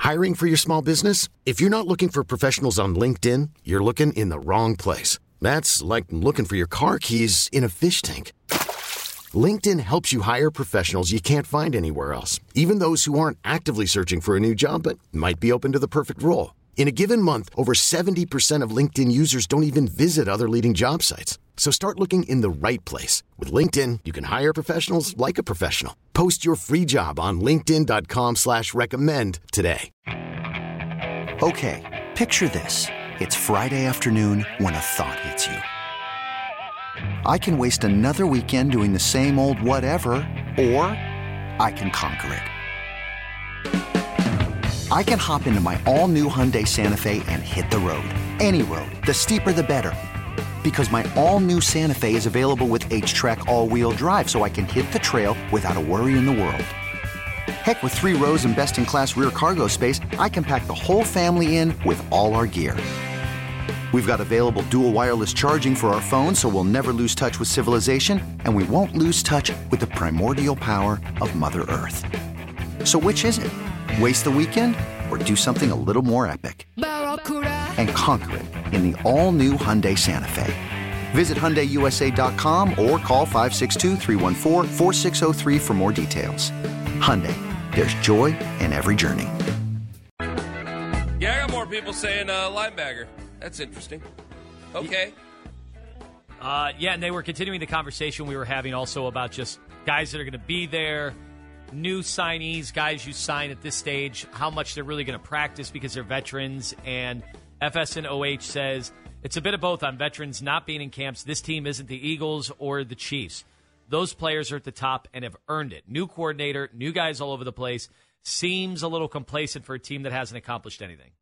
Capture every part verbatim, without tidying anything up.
Hiring for your small business? If you're not looking for professionals on LinkedIn, you're looking in the wrong place. That's like looking for your car keys in a fish tank. LinkedIn helps you hire professionals you can't find anywhere else, even those who aren't actively searching for a new job but might be open to the perfect role. In a given month, over seventy percent of LinkedIn users don't even visit other leading job sites. So start looking in the right place. With LinkedIn, you can hire professionals like a professional. Post your free job on linkedin dot com slash recommend today. Okay, picture this. It's Friday afternoon when a thought hits you. I can waste another weekend doing the same old whatever, or I can conquer it. I can hop into my all-new Hyundai Santa Fe and hit the road. Any road. The steeper, the better. Because my all-new Santa Fe is available with H-Track all-wheel drive, so I can hit the trail without a worry in the world. Heck, with three rows and best-in-class rear cargo space, I can pack the whole family in with all our gear. We've got available dual wireless charging for our phones, so we'll never lose touch with civilization, and we won't lose touch with the primordial power of Mother Earth. So which is it? Waste the weekend or do something a little more epic? And conquer it in the all-new Hyundai Santa Fe. Visit Hyundai U S A dot com or call five six two, three one four, four six zero three for more details. Hyundai, there's joy in every journey. Yeah, I got more people saying uh, linebacker. That's interesting. Okay. Uh, yeah, and they were continuing the conversation we were having also about just guys that are going to be there, new signees, guys you sign at this stage, how much they're really going to practice because they're veterans. And F S N O H says it's a bit of both on veterans not being in camps. This team isn't the Eagles or the Chiefs. Those players are at the top and have earned it. New coordinator, new guys all over the place. Seems a little complacent for a team that hasn't accomplished anything.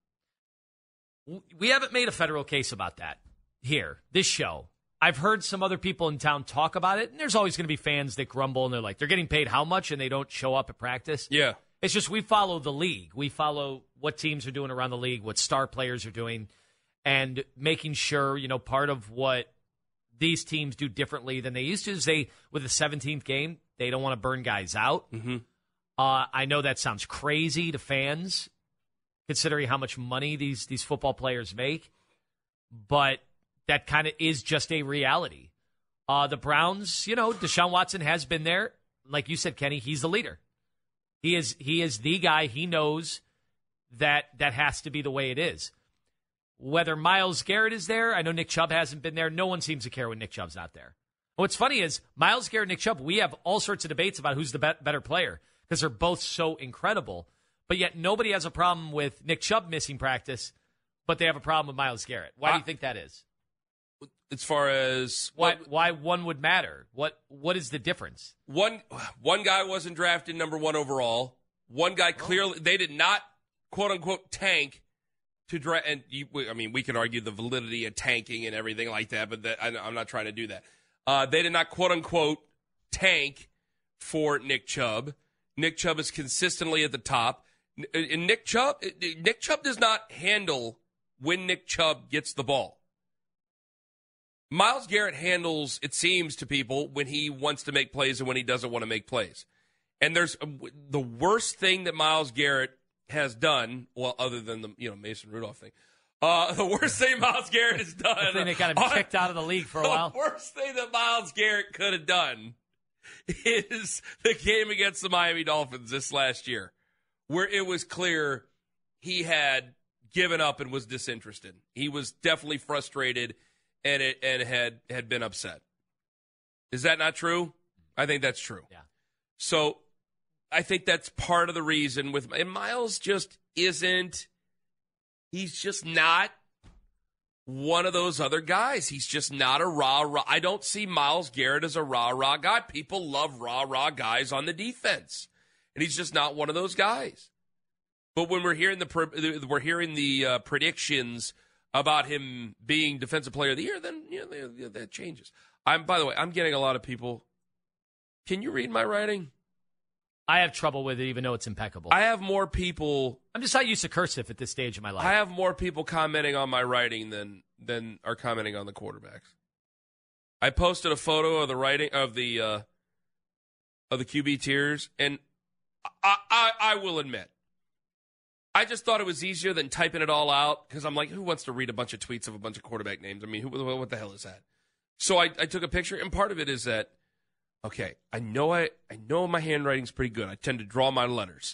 We haven't made a federal case about that here, this show. I've heard some other people in town talk about it, and there's always going to be fans that grumble, and they're like, they're getting paid how much, and they don't show up at practice? Yeah. It's just we follow the league. We follow what teams are doing around the league, what star players are doing, and making sure, you know, part of what these teams do differently than they used to is they, with the seventeenth game, they don't want to burn guys out. Mm-hmm. Uh, I know that sounds crazy to fans, considering how much money these these football players make, but that kind of is just a reality. Uh, the Browns, you know, Deshaun Watson has been there. Like you said, Kenny, he's the leader. He is he is the guy. He knows that that has to be the way it is. Whether Myles Garrett is there, I know Nick Chubb hasn't been there. No one seems to care when Nick Chubb's not there. What's funny is Myles Garrett and Nick Chubb, we have all sorts of debates about who's the be- better player because they're both so incredible. But yet nobody has a problem with Nick Chubb missing practice, but they have a problem with Myles Garrett. Why do you think that is? As far as why what, why one would matter? What what is the difference? One one guy wasn't drafted number one overall. One guy clearly they did not quote unquote tank to draft. And you, I mean, we can argue the validity of tanking and everything like that, but that, I, I'm not trying to do that. Uh, they did not quote unquote tank for Nick Chubb. Nick Chubb is consistently at the top. And Nick Chubb, Nick Chubb does not handle when Nick Chubb gets the ball. Myles Garrett handles, it seems to people, when he wants to make plays and when he doesn't want to make plays. And there's the worst thing that Myles Garrett has done, well, other than the you know Mason Rudolph thing, uh, the worst thing Myles Garrett has done. I think they got him kicked out of the league for a while. The worst thing that Myles Garrett could have done is the game against the Miami Dolphins this last year, where it was clear he had given up and was disinterested. He was definitely frustrated and it and had, had been upset. Is that not true? I think that's true. Yeah. So I think that's part of the reason with and Myles just isn't he's just not one of those other guys. He's just not a rah-rah. I don't see Myles Garrett as a rah-rah guy. People love rah-rah guys on the defense. And he's just not one of those guys. But when we're hearing the we're hearing the uh, predictions about him being Defensive Player of the Year, then you know, that changes. I'm by the way, I'm getting a lot of people. Can you read my writing? I have trouble with it, even though it's impeccable. I have more people. I'm just not used to cursive at this stage of my life. I have more people commenting on my writing than than are commenting on the quarterbacks. I posted a photo of the writing of the uh, of the Q B tiers, and I, I I will admit, I just thought it was easier than typing it all out because I'm like, who wants to read a bunch of tweets of a bunch of quarterback names? I mean, who, what the hell is that? So I, I took a picture, and part of it is that, okay, I know I, I know my handwriting's pretty good. I tend to draw my letters.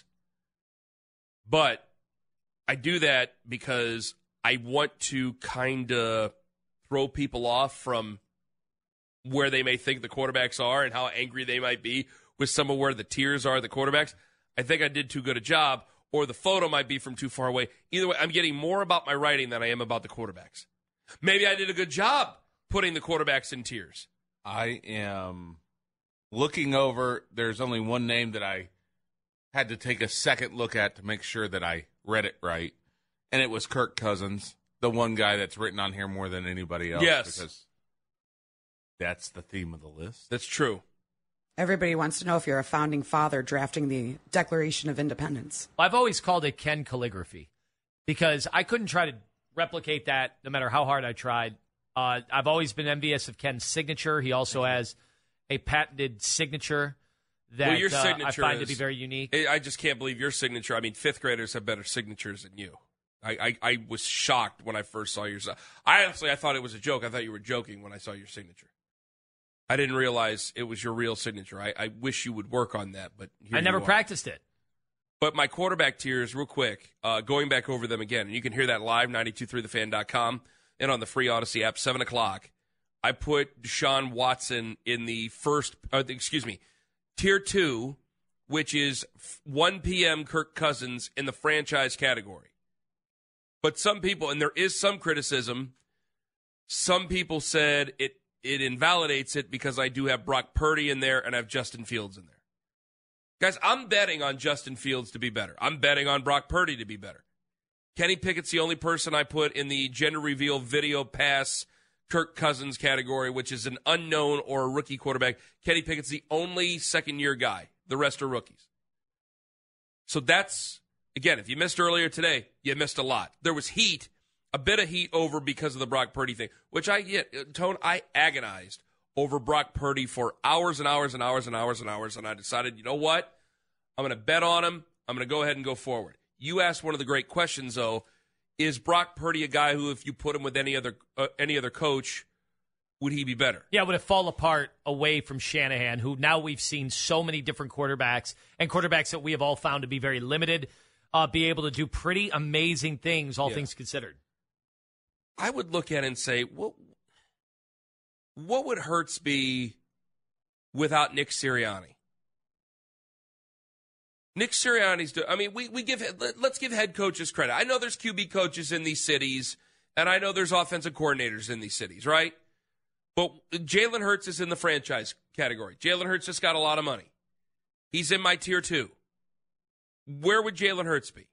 But I do that because I want to kind of throw people off from where they may think the quarterbacks are and how angry they might be with some of where the tiers are, the quarterbacks. I think I did too good a job, or the photo might be from too far away. Either way, I'm getting more about my writing than I am about the quarterbacks. Maybe I did a good job putting the quarterbacks in tiers. I am looking over. There's only one name that I had to take a second look at to make sure that I read it right, and it was Kirk Cousins, the one guy that's written on here more than anybody else. Yes. Because that's the theme of the list. That's true. Everybody wants to know if you're a founding father drafting the Declaration of Independence. I've always called it Ken calligraphy because I couldn't try to replicate that no matter how hard I tried. Uh, I've always been envious of Ken's signature. He also has a patented signature that well, your uh, signature I find is, to be very unique. I just can't believe your signature. I mean, fifth graders have better signatures than you. I, I, I was shocked when I first saw yours. I honestly, I thought it was a joke. I thought you were joking when I saw your signature. I didn't realize it was your real signature. I, I wish you would work on that, but here I never you are. practiced it. But my quarterback tiers, real quick, uh, going back over them again, and you can hear that live, nine two three the fan dot com, and on the free Odyssey app, seven o'clock. I put Deshaun Watson in the first, uh, excuse me, tier two, which is one p.m. Kirk Cousins in the franchise category. But some people, and there is some criticism, some people said it it invalidates it because I do have Brock Purdy in there and I have Justin Fields in there. Guys, I'm betting on Justin Fields to be better. I'm betting on Brock Purdy to be better. Kenny Pickett's the only person I put in the gender reveal video pass Kirk Cousins category, which is an unknown or a rookie quarterback. Kenny Pickett's the only second-year guy. The rest are rookies. So that's, again, if you missed earlier today, you missed a lot. There was heat, a bit of heat over because of the Brock Purdy thing, which I get, Tone, I agonized over Brock Purdy for hours and hours and hours and hours and hours, and I decided, you know what? I'm going to bet on him. I'm going to go ahead and go forward. You asked one of the great questions, though. Is Brock Purdy a guy who, if you put him with any other uh, any other coach, would he be better? Yeah, would it fall apart away from Shanahan, who now we've seen so many different quarterbacks, and quarterbacks that we have all found to be very limited, uh, be able to do pretty amazing things, all yeah. things considered. I would look at it and say, what, what would Hurts be without Nick Sirianni? Nick Sirianni's, do, I mean, we, we give, let's give head coaches credit. I know there's Q B coaches in these cities, and I know there's offensive coordinators in these cities, right? But Jalen Hurts is in the franchise category. Jalen Hurts just got a lot of money. He's in my tier two. Where would Jalen Hurts be?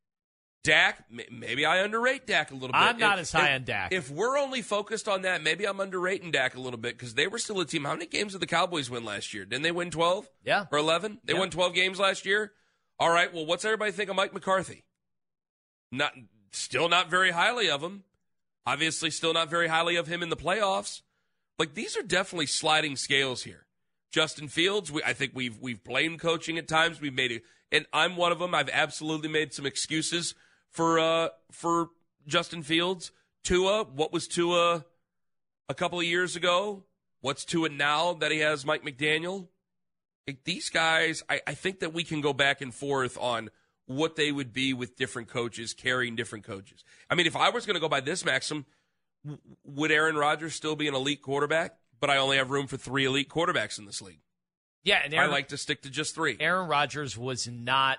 Dak, maybe I underrate Dak a little bit. I'm not if, as high if, on Dak. If we're only focused on that, maybe I'm underrating Dak a little bit because they were still a team. How many games did the Cowboys win last year? Didn't they win twelve? Yeah. Or eleven? They yeah. won twelve games last year? All right, well, what's everybody think of Mike McCarthy? Not, still not very highly of him. Obviously still not very highly of him in the playoffs. Like, these are definitely sliding scales here. Justin Fields, we, I think we've we've blamed coaching at times. We've made it, and I'm one of them. I've absolutely made some excuses for uh, for Justin Fields. Tua, what was Tua a couple of years ago? What's Tua now that he has Mike McDaniel? Like, these guys, I, I think that we can go back and forth on what they would be with different coaches, carrying different coaches. I mean, if I was going to go by this maxim, w- would Aaron Rodgers still be an elite quarterback? But I only have room for three elite quarterbacks in this league. Yeah, and Aaron, I like to stick to just three. Aaron Rodgers was not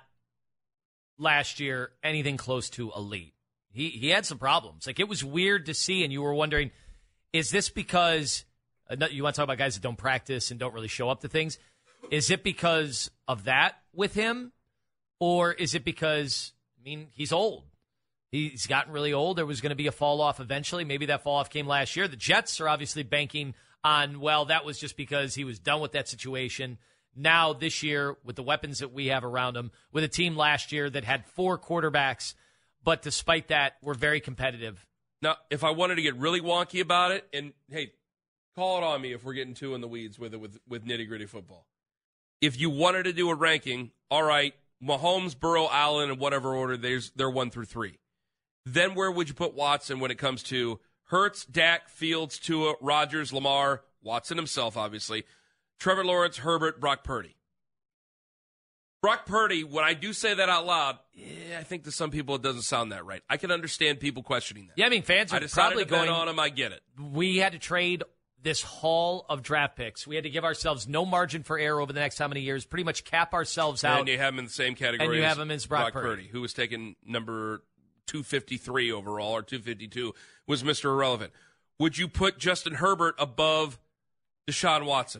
last year anything close to elite. He he had some problems. Like, it was weird to see, and you were wondering, is this because uh, you want to talk about guys that don't practice and don't really show up to things? Is it because of that with him, or is it because, I mean, he's old? He's gotten really old. There was going to be a fall off eventually. Maybe that fall off came last year. The Jets are obviously banking on, well, that was just because he was done with that situation. Now, this year, with the weapons that we have around him, with a team last year that had four quarterbacks, but despite that, we're very competitive. Now, if I wanted to get really wonky about it, and hey, call it on me if we're getting too in the weeds with it with, with nitty-gritty football. If you wanted to do a ranking, all right, Mahomes, Burrow, Allen, in whatever order, there's, they're one through three. Then where would you put Watson when it comes to Hurts, Dak, Fields, Tua, Rodgers, Lamar, Watson himself, obviously, Trevor Lawrence, Herbert, Brock Purdy? Brock Purdy, when I do say that out loud, yeah, I think to some people it doesn't sound that right. I can understand people questioning that. Yeah, I mean, fans are I decided probably to bet going on him. I get it. We had to trade this haul of draft picks. We had to give ourselves no margin for error over the next how many years, pretty much cap ourselves out. And you have him in the same category and you as have him as Brock, Brock Purdy. Purdy, who was taken number two fifty-three overall, or two fifty-two, was Mister Irrelevant. Would you put Justin Herbert above Deshaun Watson?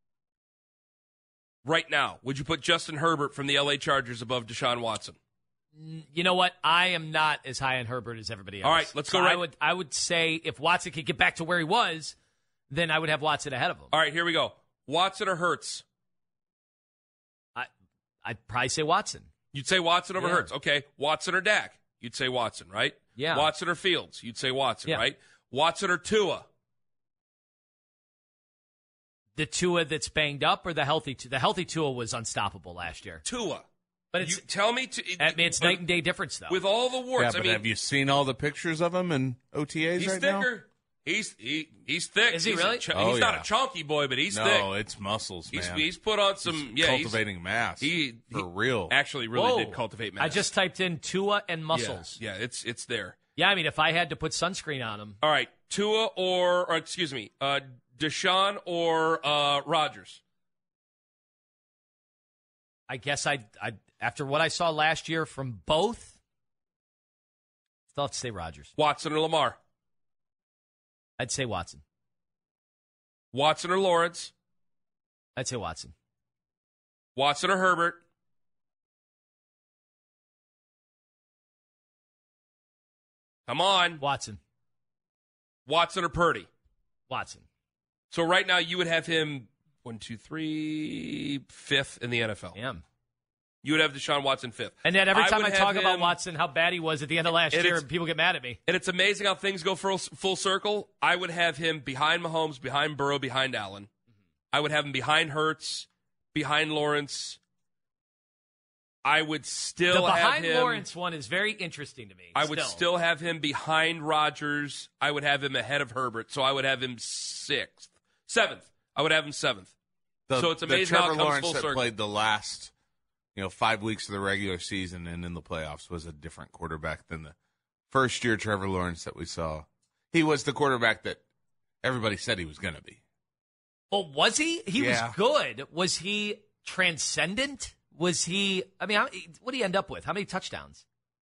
Right now, would you put Justin Herbert from the L A Chargers above Deshaun Watson? You know what? I am not as high on Herbert as everybody else. All right, let's go so right. I would, I would say if Watson could get back to where he was, then I would have Watson ahead of him. All right, here we go. Watson or Hurts? I, I'd probably say Watson. You'd say Watson over Yeah. Hurts. Okay. Watson or Dak? You'd say Watson, right? Yeah. Watson or Fields? You'd say Watson, Yeah. right? Watson or Tua? The Tua that's banged up or the healthy Tua? The healthy Tua was unstoppable last year. Tua. But it's, you tell me to, I mean, it's night and day difference, though. with all the Yeah, warts. but I mean, have you seen all the pictures of him in O T As he's right now? thicker. He's he, he's thick. Is he he's really? A ch- Oh, he's not yeah. a chunky boy, but he's no, thick. it's muscles, He's man. he's put on some He's yeah. he's- cultivating mass. He, for he real. Actually, really Whoa. did cultivate mass. I just typed in Tua and yeah, muscles. Yeah, it's it's there. Yeah, I mean, if I had to put sunscreen on him, All right, Tua or, or excuse me, uh, Deshaun or uh, Rodgers. I guess I'd, I'd, after what I saw last year from both, I'll have to say Rodgers. Watson or Lamar. I'd say Watson. Watson or Lawrence. I'd say Watson. Watson or Herbert. Come on. Watson. Watson or Purdy. Watson. So right now you would have him one, two, three, fifth in the N F L. Damn. You would have Deshaun Watson fifth. And then every I time I, would talk have about him- Watson, how bad he was at the end of last And year, it's- people get mad at me. And it's amazing how things go full, full circle. I would have him behind Mahomes, behind Burrow, behind Allen. I would have him behind Hurts, behind Lawrence. I would still The have behind him. Lawrence one is very interesting to me. I would still have him behind Rodgers. I would have him ahead of Herbert. So I would have him sixth, seventh. I would have him seventh. The, so it's the amazing how Trevor it comes Lawrence full that circle. played the last, you know, five weeks of the regular season and in the playoffs was a different quarterback than the first year Trevor Lawrence that we saw. He was the quarterback that everybody said he was going to be. Well, was he? He Yeah. was good. Was he transcendent? Was he? I mean, how, what did he end up with? How many touchdowns?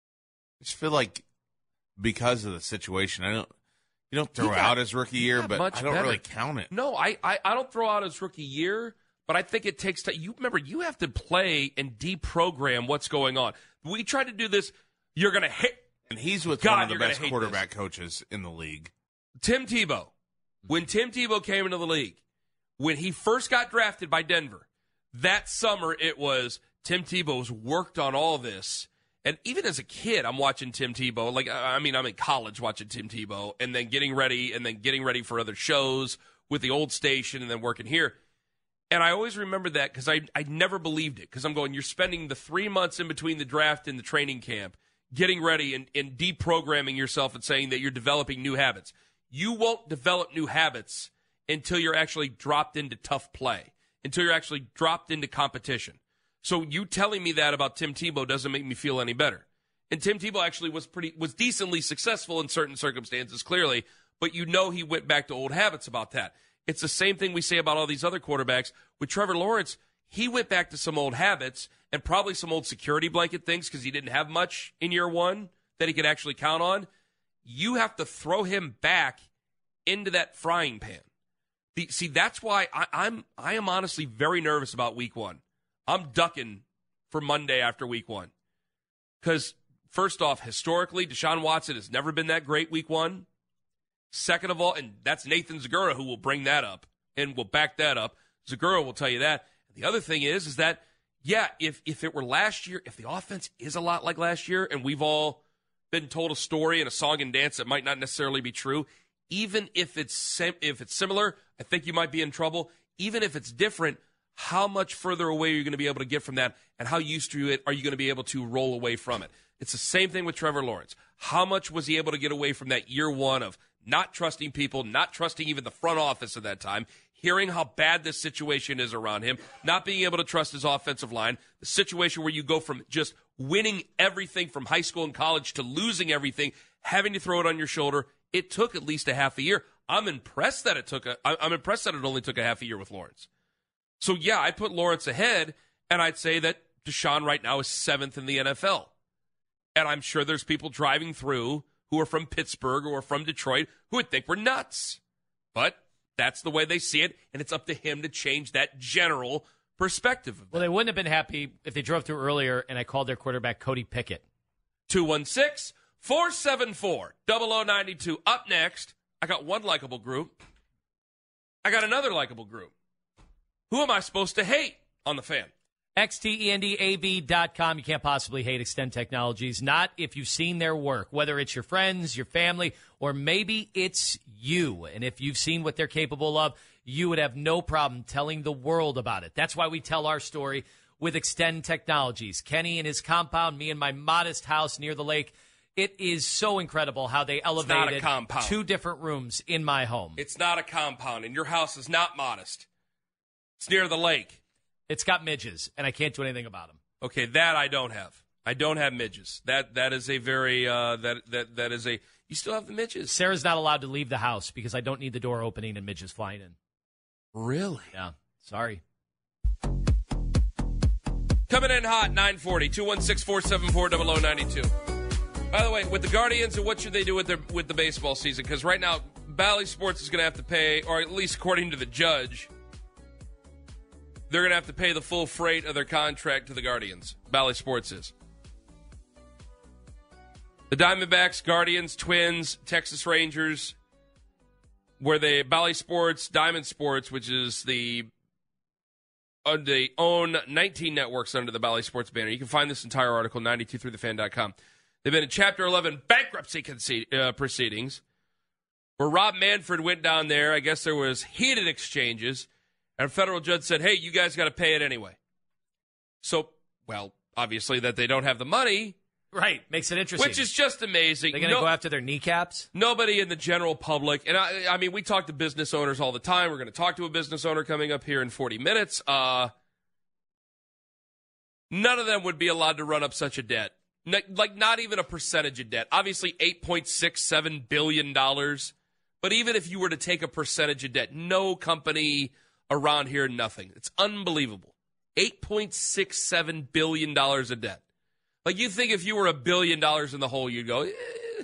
I just feel like because of the situation, I don't. You don't throw He got- out his rookie year, got but much I don't better. really count it. No, I, I, I don't throw out his rookie year, but I think it takes time. You remember, you have to play and deprogram what's going on. We tried to do this. You're going to hit And he's with God, one of the you're gonna best hate quarterback coaches in the league. Tim Tebow. When Tim Tebow came into the league, when he first got drafted by Denver, that summer it was Tim Tebow's worked on all this. And even as a kid, I'm watching Tim Tebow. Like, I mean, I'm in college watching Tim Tebow and then getting ready and then getting ready for other shows with the old station and then working here. And I always remember that because I, I never believed it because I'm going, you're spending the three months in between the draft and the training camp getting ready and, and deprogramming yourself and saying that you're developing new habits. You won't develop new habits until you're actually dropped into tough play, until you're actually dropped into competition. So you telling me that about Tim Tebow doesn't make me feel any better. And Tim Tebow actually was pretty was decently successful in certain circumstances, clearly, but you know he went back to old habits about that. It's the same thing we say about all these other quarterbacks. With Trevor Lawrence, he went back to some old habits and probably some old security blanket things because he didn't have much in year one that he could actually count on. You have to throw him back into that frying pan. The, see, that's why I, I'm I am honestly very nervous about week one. I'm ducking for Monday after week one. Because, first off, historically, Deshaun Watson has never been that great week one. Second of all, and that's Nathan Zagura who will bring that up and will back that up. Zagura will tell you that. The other thing is, is that, yeah, if, if it were last year, if the offense is a lot like last year, and we've all been told a story and a song and dance that might not necessarily be true, even if it's sim- if it's similar, I think you might be in trouble. Even if it's different, how much further away are you going to be able to get from that, and how used to it are you going to be able to roll away from it? It's the same thing with Trevor Lawrence. How much was he able to get away from that year one of not trusting people, not trusting even the front office at that time, hearing how bad this situation is around him, not being able to trust his offensive line, the situation where you go from just winning everything from high school and college to losing everything, having to throw it on your shoulder. It took at least a half a year. I'm impressed that it took a, I'm impressed that it only took a half a year with Lawrence. So, yeah, I'd put Lawrence ahead, and I'd say that Deshaun right now is seventh in the N F L. And I'm sure there's people driving through who are from Pittsburgh or from Detroit who would think we're nuts. But that's the way they see it, and it's up to him to change that general perspective. Of well, they wouldn't have been happy if they drove through earlier and I called their quarterback Cody Pickett. two one six, four seven four, zero zero nine two. Up next, I got one likable group. I got another likable group. Who am I supposed to hate on the Fan? X T E N D A V dot com. You can't possibly hate Extend Technologies, not if you've seen their work, whether it's your friends, your family, or maybe it's you. And if you've seen what they're capable of, you would have no problem telling the world about it. That's why we tell our story with Extend Technologies. Kenny and his compound, me and my modest house near the lake. It is so incredible how they elevated two different rooms in my home. It's not a compound, and your house is not modest. It's near the lake. It's got midges, and I can't do anything about them. Okay, that I don't have. I don't have midges. That that is a very uh, that that that is a. You still have the midges. Sarah's not allowed to leave the house because I don't need the door opening and midges flying in. Really? Yeah. Sorry. Coming in hot, nine forty, two one six, four seven four, zero zero nine two. By the way, with the Guardians, what should they do with their with the baseball season? Because right now, Bally Sports is going to have to pay, or at least according to the judge, they're going to have to pay the full freight of their contract to the Guardians. Bally Sports is. The Diamondbacks, Guardians, Twins, Texas Rangers, where they Bally Sports, Diamond Sports, which is the uh, they own nineteen networks under the Bally Sports banner. You can find this entire article, nine two three the fan dot com. They've been in Chapter eleven bankruptcy conce- uh, proceedings, where Rob Manfred went down there. I guess there was heated exchanges, and a federal judge said, hey, you guys got to pay it anyway. So, well, obviously that they don't have the money. Right, makes it interesting. Which is just amazing. They're going to no, go after their kneecaps? Nobody in the general public, and I, I mean, we talk to business owners all the time. We're going to talk to a business owner coming up here in forty minutes. Uh, none of them would be allowed to run up such a debt. Like, not even a percentage of debt. Obviously, eight point six seven billion dollars. But even if you were to take a percentage of debt, no company around here, nothing. It's unbelievable. eight point six seven billion dollars of debt. Like, you think if you were a billion dollars in the hole, you'd go, eh.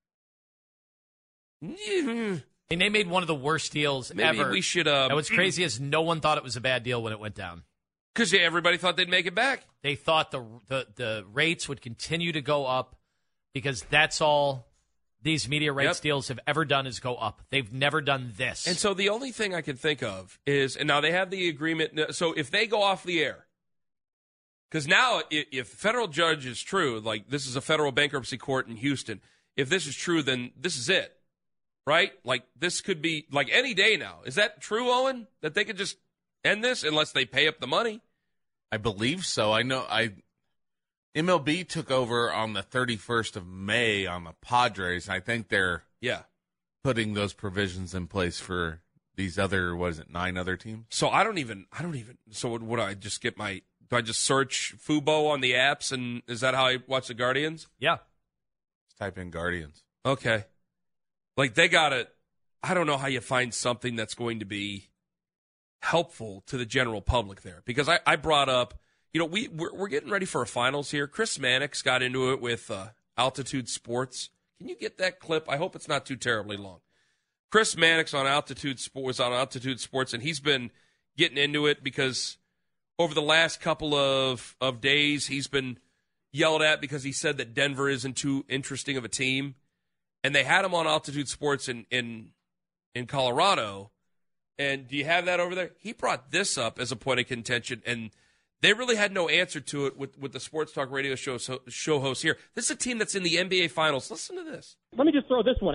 And they made one of the worst deals Maybe ever. we should. Uh, and what's crazy is no one thought it was a bad deal when it went down. Because yeah, everybody thought they'd make it back. They thought the, the the rates would continue to go up because that's all these media rights Yep. deals have ever done is go up. They've never done this. And so the only thing I can think of is, and now they have the agreement. So if they go off the air, because now if, if the federal judge is true, like this is a federal bankruptcy court in Houston, if this is true, then this is it, right? Like this could be like any day now. Is that true, Owen? That they could just end this unless they pay up the money? I believe so. I know I M L B took over on the thirty-first of May on the Padres. I think they're Yeah. putting those provisions in place for these other, what is it, nine other teams? So I don't even, I don't even, so would, would I just get my, do I just search Fubo on the apps and is that how I watch the Guardians? yeah. Let's type in Guardians. Okay. Like they got to, I don't know how you find something that's going to be helpful to the general public there. Because I, I brought up, you know, we, we're, we're getting ready for a finals here. Chris Mannix got into it with uh, Altitude Sports. Can you get that clip? I hope it's not too terribly long. Chris Mannix on Altitude Sports, on Altitude Sports, and he's been getting into it because over the last couple of, of days, he's been yelled at because he said that Denver isn't too interesting of a team. And they had him on Altitude Sports in, in, in Colorado. And do you have that over there? He brought this up as a point of contention, and they really had no answer to it with, with the Sports Talk Radio show, so, show host here. This is a team that's in the N B A Finals. Listen to this. Let me just throw this one at you.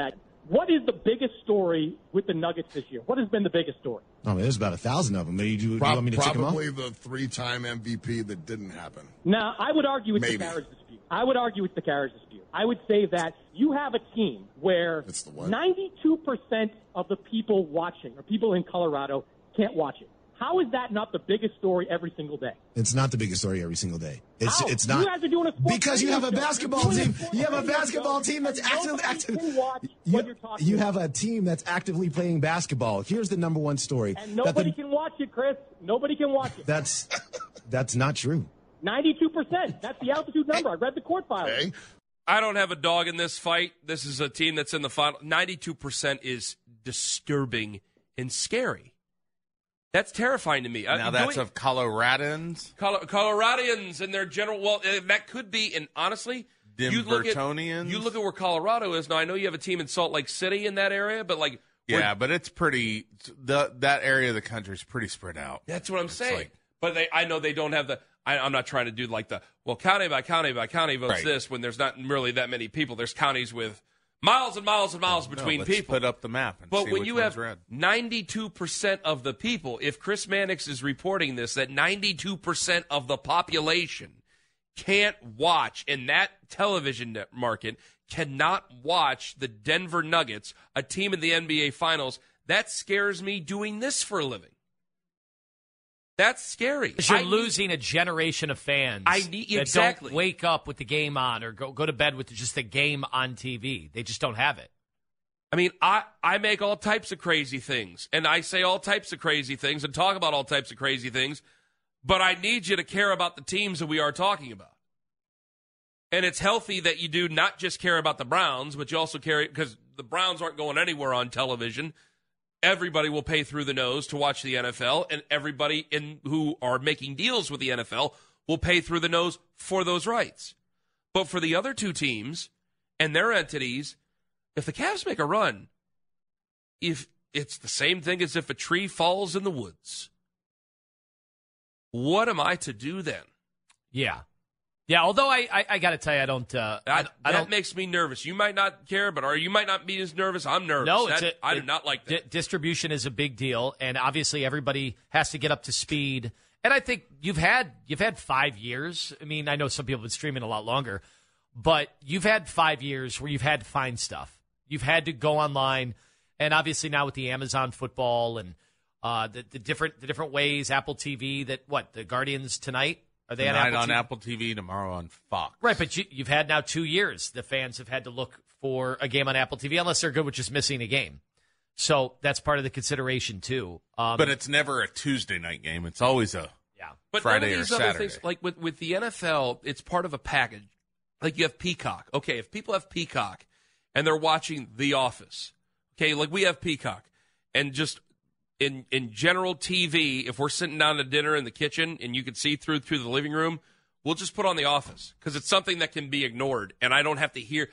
What is the biggest story with the Nuggets this year? What has been the biggest story? I mean, there's about a thousand of them. Do you, do you Pro- want me to check them off? Probably the three-time M V P that didn't happen. Now, I would argue it's Maybe. the carriage dispute. I would argue it's the carriage dispute. I would say that you have a team where It's the what? ninety-two percent of the people watching, or people in Colorado, can't watch it. How is that not the biggest story every single day? It's not the biggest story every single day. It's How? it's not. You guys are doing a sports because you radio have a show. basketball You're doing team. a sports You have a radio basketball show, team that's and actively nobody active. can watch You, what you're talking you about. have a team that's actively playing basketball. Here's the number one story. And that nobody the- can watch it, Chris. Nobody can watch it. That's that's not true. ninety-two percent. That's the altitude number. I read the court file. Okay. I don't have a dog in this fight. This is a team that's in the final. ninety-two percent is disturbing and scary. That's terrifying to me. Now that's of Coloradans, Col- Coloradians and their general. Well, uh, that could be. And honestly, you look at Denvertonians. you look at where Colorado is now. I know you have a team in Salt Lake City in that area, but like, we're- Yeah, but it's pretty. The that area of the country is pretty spread out. that's what I'm It's saying. like- but they, I know they don't have the. I, I'm not trying to do like the well county by county by county votes Right. this when there's not really that many people. There's counties with miles and miles and miles between no, let's people. Put up the map and But see when which you one's have red. ninety-two percent of the people, if Chris Mannix is reporting this, that ninety-two percent of the population can't watch, in that television net market, cannot watch the Denver Nuggets, a team in the N B A Finals, that scares me doing this for a living. That's scary. Because you're I need- losing a generation of fans I need- that exactly. don't wake up with the game on or go, go to bed with just the game on T V. They just don't have it. I mean, I, I make all types of crazy things, and I say all types of crazy things and talk about all types of crazy things, but I need you to care about the teams that we are talking about. And it's healthy that you do not just care about the Browns, but you also care, because the Browns aren't going anywhere on television. Everybody will pay through the nose to watch the N F L, and everybody in who are making deals with the N F L will pay through the nose for those rights. But for the other two teams and their entities, if the Cavs make a run, if it's the same thing as if a tree falls in the woods, what am I to do then? Yeah. Yeah, although I, I, I got to tell you, I don't. Uh, I, That, I that don't. makes me nervous. You might not care, but or you might not be as nervous. I'm nervous. No, it's That- a, I do it- not like di- that. distribution is a big deal, and obviously everybody has to get up to speed. And I think you've had you've had five years. I mean, I know some people have been streaming a lot longer, but you've had five years where you've had to find stuff. You've had to go online, and obviously now with the Amazon football and uh, the, the different the different ways, Apple T V. That what the Guardians tonight. Are they Tonight on Apple on T V? Apple T V, tomorrow on Fox. Right, but you, you've had now two years. The fans have had to look for a game on Apple T V, unless they're good with just missing a game. So that's part of the consideration too. Um, But it's never a Tuesday night game. It's always a yeah, But Friday none or of these other Saturday. things, like with, with the N F L, it's part of a package. Like you have Peacock. Okay, if people have Peacock and they're watching The Office, okay, like we have Peacock, and just in in general T V, if we're sitting down to dinner in the kitchen and you can see through through the living room, we'll just put on The Office because it's something that can be ignored, and I don't have to hear.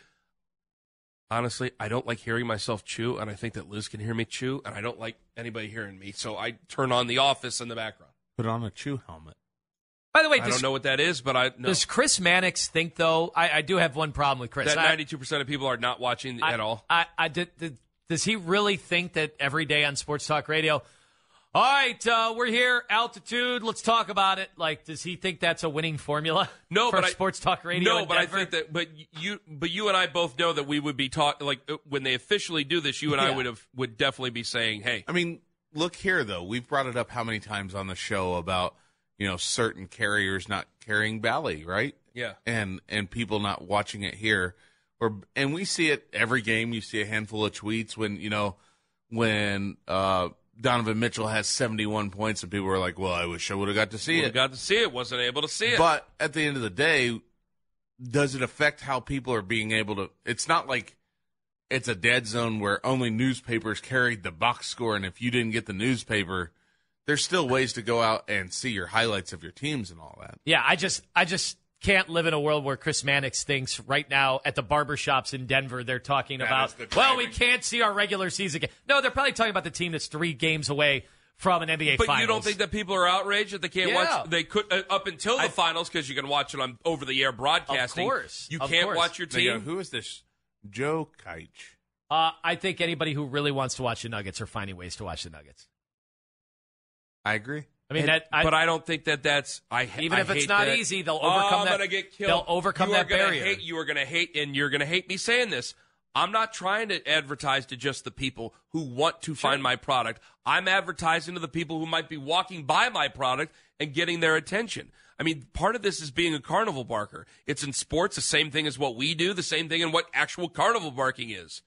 Honestly, I don't like hearing myself chew, and I think that Liz can hear me chew, and I don't like anybody hearing me, so I turn on The Office in the background. put on a chew helmet. By the way, I does, don't know what that is, but I know. does Chris Mannix think though? I, I do have one problem with Chris. That I- ninety-two percent of people are not watching I, at all. I, I did, did- does he really think that every day on Sports Talk Radio? All right, uh, we're here, altitude. Let's talk about it. Like, does he think that's a winning formula? No, for but I- Sports Talk Radio. No, in but I Denver? think that. But you, but you and I both know that we would be taught like uh, when they officially do this. You and I Yeah. would have would definitely be saying, "Hey, I mean, look here, though. We've brought it up how many times on the show about, you know, certain carriers not carrying Bally, right? yeah, And and people not watching it here. Or and we see it every game. You see a handful of tweets when, you know, when uh, Donovan Mitchell has seventy-one points and people are like, well, I wish I would have got to see would it. have got to see it. Wasn't able to see it. But at the end of the day, does it affect how people are being able to? It's not like it's a dead zone where only newspapers carried the box score, and if you didn't get the newspaper, there's still ways to go out and see your highlights of your teams and all that. Yeah, I just, I just can't live in a world where Chris Mannix thinks right now at the barbershops in Denver they're talking That about, is the well, we driving- can't see our regular season game. No, they're probably talking about the team that's three games away from an N B A But Finals. you don't think that people are outraged that they can't Yeah. watch? They could uh, up until the I- finals because you can watch it on over the air broadcasting. Of course. you Of can't course. watch your They go, team. who is this? Joe Keich. Uh, I think anybody who really wants to watch the Nuggets are finding ways to watch the Nuggets. I agree. I mean, and, that, I, but I don't think that that's. I even I if it's hate not that. easy, they'll Oh, overcome I'm that. gonna get killed. They'll overcome you are that gonna barrier. Hate, you are going to hate, and you're going to hate me saying this. I'm not trying to advertise to just the people who want to Sure. find my product. I'm advertising to the people who might be walking by my product and getting their attention. I mean, part of this is being a carnival barker. It's in sports, the same thing as what we do, the same thing in what actual carnival barking is.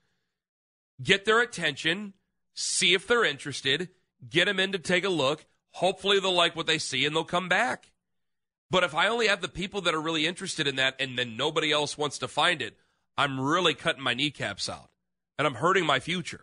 Get their attention, see if they're interested, get them in to take a look. Hopefully they'll like what they see and they'll come back. But if I only have the people that are really interested in that and then nobody else wants to find it, I'm really cutting my kneecaps out, and I'm hurting my future.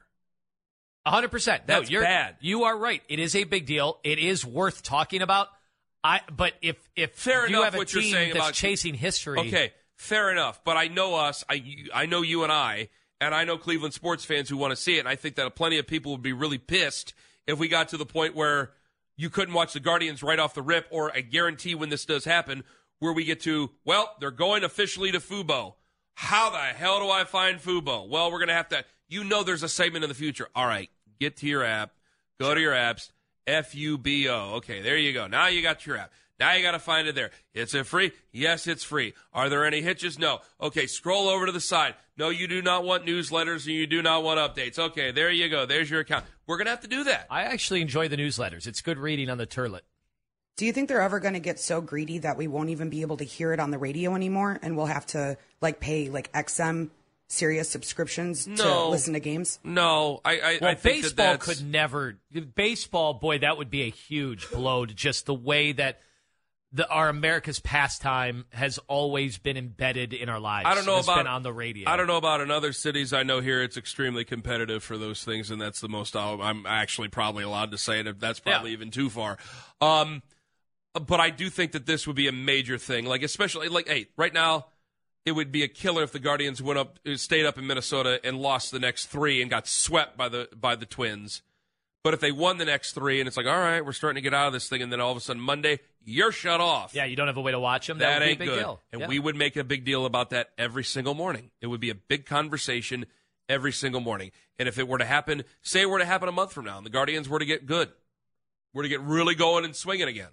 one hundred percent. That's no, you're, bad. You are right. It is a big deal. It is worth talking about. I. But if if Fair you enough have a what you're team saying that's about- chasing history, Okay, fair enough. But I know us. I I know you and I, and I know Cleveland sports fans who want to see it. And I think that plenty of people would be really pissed if we got to the point where you couldn't watch the Guardians right off the rip, or I guarantee when this does happen, where we get to, well, they're going officially to Fubo. How the hell do I find Fubo? Well, we're going to have to, you know there's a segment in the future. All right, get to your app, go to your apps, F U B O. Okay, there you go. Now you got your app. Now you got to find it there. Is it free? Yes, it's free. Are there any hitches? No. Okay, scroll over to the side. No, you do not want newsletters and you do not want updates. Okay, there you go. There's your account. We're going to have to do that. I actually enjoy the newsletters. It's good reading on the Turlet. Do you think they're ever going to get so greedy that we won't even be able to hear it on the radio anymore, and we'll have to like pay like X M Sirius subscriptions to No. listen to games? No, I, I, Well, I think baseball that that's, could never. Baseball, boy, that would be a huge blow to just the way that the, our America's pastime has always been embedded in our lives. I don't know It's about been on the radio. I don't know about in other cities. I know here it's extremely competitive for those things, and that's the most I'll, I'm actually probably allowed to say it. That's probably Yeah. even too far. Um, but I do think that this would be a major thing. Like especially like, hey, right now it would be a killer if the Guardians went up, stayed up in Minnesota and lost the next three and got swept by the by the Twins. But if they won the next three and it's like, all right, we're starting to get out of this thing, and then all of a sudden Monday you're shut off. Yeah, you don't have a way to watch them. That, That would ain't be a big good. deal. And Yeah. we would make a big deal about that every single morning. It would be a big conversation every single morning. And if it were to happen, say it were to happen a month from now, and the Guardians were to get good, were to get really going and swinging again,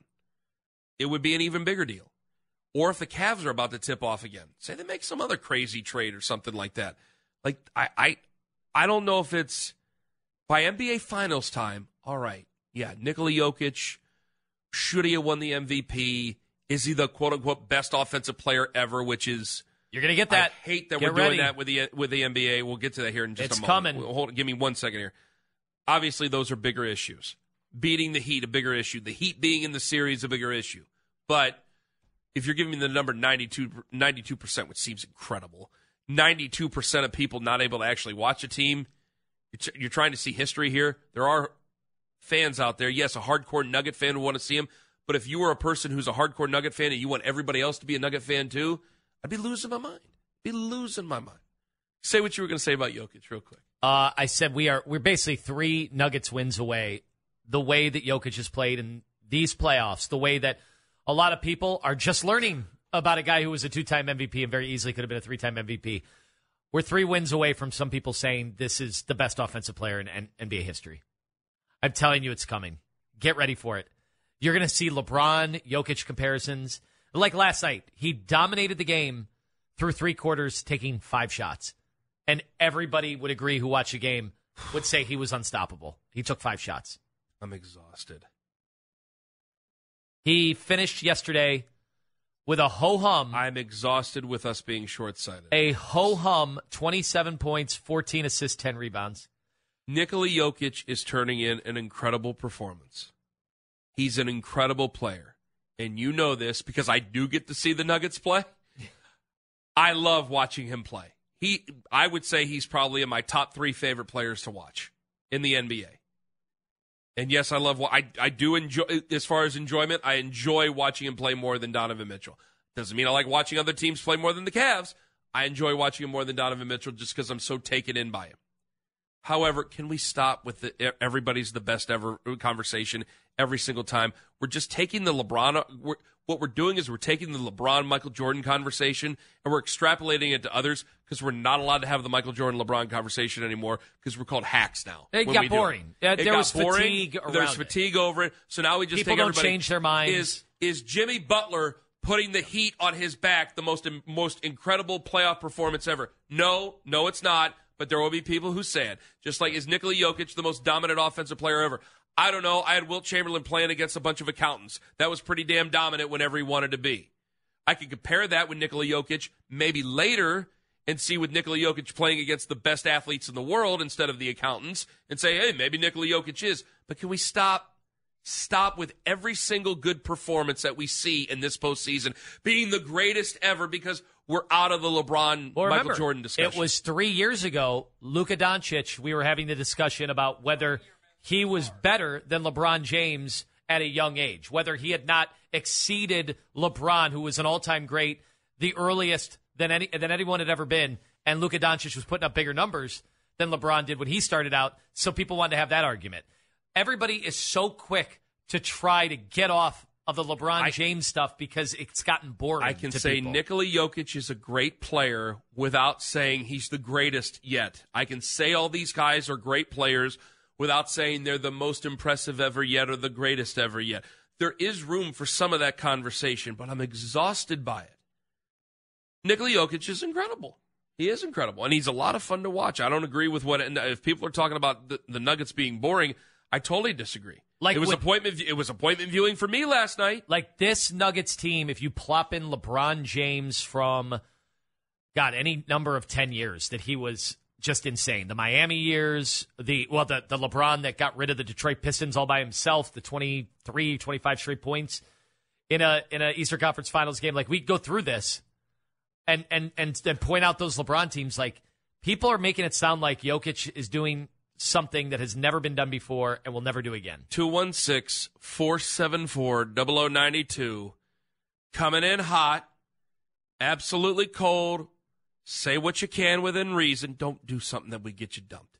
it would be an even bigger deal. Or if the Cavs are about to tip off again, say they make some other crazy trade or something like that. Like I, I, I don't know if it's by N B A Finals time. All right, yeah, Nikola Jokic, should he have won the M V P? Is he the quote unquote best offensive player ever? Which is You're gonna get that. I hate that Get we're doing ready. that with the with the N B A. We'll get to that here in just It's a moment. coming. Hold, give me one second here. Obviously, those are bigger issues. Beating the Heat, a bigger issue. The Heat being in the series, a bigger issue. But if you're giving me the number ninety-two percent, which seems incredible, ninety-two percent of people not able to actually watch a team, you're, you're trying to see history here. There are fans out there. Yes, a hardcore Nugget fan would want to see them. But if you were a person who's a hardcore Nugget fan and you want everybody else to be a Nugget fan too, I'd be losing my mind. Be losing my mind. Say what you were going to say about Jokic real quick. Uh, I said we are we're basically three Nuggets wins away. The way that Jokic has played in these playoffs, the way that a lot of people are just learning about a guy who was a two-time M V P and very easily could have been a three-time M V P. We're three wins away from some people saying this is the best offensive player in N B A history. I'm telling you it's coming. Get ready for it. You're going to see LeBron, Jokic comparisons. Like last night, he dominated the game through three quarters, taking five shots. And everybody would agree who watched the game would say he was unstoppable. He took five shots. I'm exhausted. He finished yesterday with a ho-hum. I'm exhausted with us being short-sighted. A ho-hum, twenty-seven points, fourteen assists, ten rebounds. Nikola Jokic is turning in an incredible performance. He's an incredible player. And you know this because I do get to see the Nuggets play. I love watching him play. He, I would say he's probably in my top three favorite players to watch in the N B A. And yes, I love what I I do enjoy as far as enjoyment. I enjoy watching him play more than Donovan Mitchell. Doesn't mean I like watching other teams play more than the Cavs. I enjoy watching him more than Donovan Mitchell just because I'm so taken in by him. However, can we stop with the everybody's the best ever conversation every single time? We're just taking the LeBron. We're, what we're doing is we're taking the LeBron Michael Jordan conversation and we're extrapolating it to others because we're not allowed to have the Michael Jordan LeBron conversation anymore because we're called hacks now. It got boring. It. It there got was boring. fatigue around There's it. fatigue over it. So now we just People take don't everybody. change their minds. Is is Jimmy Butler putting the Heat on his back the most most incredible playoff performance ever? No, no, it's not. But there will be people who say it. Just like, is Nikola Jokic the most dominant offensive player ever? I don't know. I had Wilt Chamberlain playing against a bunch of accountants. That was pretty damn dominant whenever he wanted to be. I could compare that with Nikola Jokic maybe later and see with Nikola Jokic playing against the best athletes in the world instead of the accountants and say, hey, maybe Nikola Jokic is. But can we stop stop with every single good performance that we see in this postseason being the greatest ever because we're out of the LeBron, well, Michael remember, Jordan discussion. It was three years ago, Luka Doncic, we were having the discussion about whether he was better than LeBron James at a young age, whether he had not exceeded LeBron, who was an all-time great, the earliest than any than anyone had ever been, and Luka Doncic was putting up bigger numbers than LeBron did when he started out, so people wanted to have that argument. Everybody is so quick to try to get off of the LeBron I, James stuff because it's gotten boring. I can to say people. Nikola Jokic is a great player without saying he's the greatest yet. I can say all these guys are great players without saying they're the most impressive ever yet or the greatest ever yet. There is room for some of that conversation, but I'm exhausted by it. Nikola Jokic is incredible. He is incredible, and he's a lot of fun to watch. I don't agree with what – if people are talking about the, the Nuggets being boring, I totally disagree. Like it was with, appointment. It was appointment viewing for me last night. Like this Nuggets team, if you plop in LeBron James from, God, any number of ten years that he was just insane. The Miami years, the well, the, the LeBron that got rid of the Detroit Pistons all by himself, the twenty-three, twenty-five straight points in a in a Eastern Conference Finals game. Like we go through this and and and and point out those LeBron teams. Like people are making it sound like Jokic is doing something that has never been done before and will never do again. two one six, four seven four, zero zero nine two. Coming in hot, absolutely cold. Say what you can within reason. Don't do something that would get you dumped.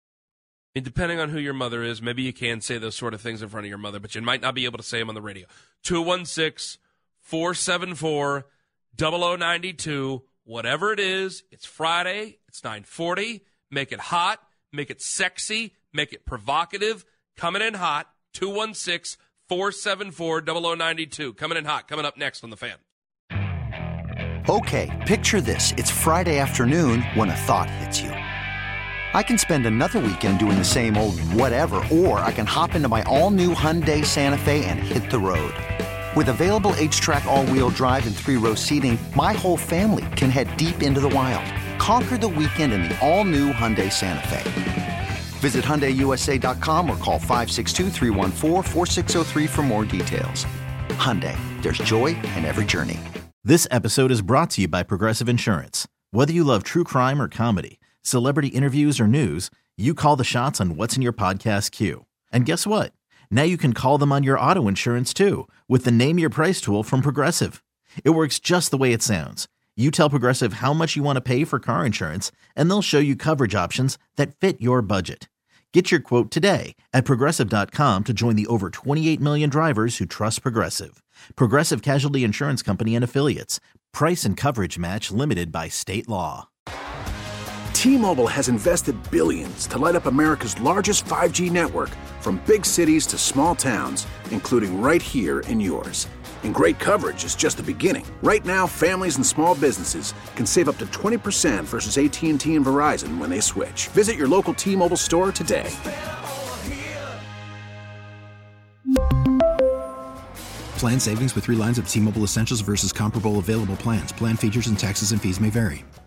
And depending on who your mother is, maybe you can say those sort of things in front of your mother, but you might not be able to say them on the radio. two one six, four seven four, zero zero nine two. Whatever it is, it's Friday. It's nine forty. Make it hot. Make it sexy, make it provocative. Coming in hot, two one six, four seven four, zero zero nine two. Coming in hot, coming up next on The Fan. Okay, picture this. It's Friday afternoon when a thought hits you. I can spend another weekend doing the same old whatever, or I can hop into my all-new Hyundai Santa Fe and hit the road. With available H-Track all-wheel drive and three-row seating, my whole family can head deep into the wild. Conquer the weekend in the all-new Hyundai Santa Fe. Visit Hyundai U S A dot com or call five six two, three one four, four six zero three for more details. Hyundai, there's joy in every journey. This episode is brought to you by Progressive Insurance. Whether you love true crime or comedy, celebrity interviews or news, you call the shots on what's in your podcast queue. And guess what? Now you can call them on your auto insurance too with the Name Your Price tool from Progressive. It works just the way it sounds. You tell Progressive how much you want to pay for car insurance, and they'll show you coverage options that fit your budget. Get your quote today at Progressive dot com to join the over twenty-eight million drivers who trust Progressive. Progressive Casualty Insurance Company and Affiliates. Price and coverage match limited by state law. T-Mobile has invested billions to light up America's largest five G network, from big cities to small towns, including right here in yours. And great coverage is just the beginning. Right now, families and small businesses can save up to twenty percent versus A T and T and Verizon when they switch. Visit your local T-Mobile store today. Plan savings with three lines of T-Mobile Essentials versus comparable available plans. Plan features and taxes and fees may vary.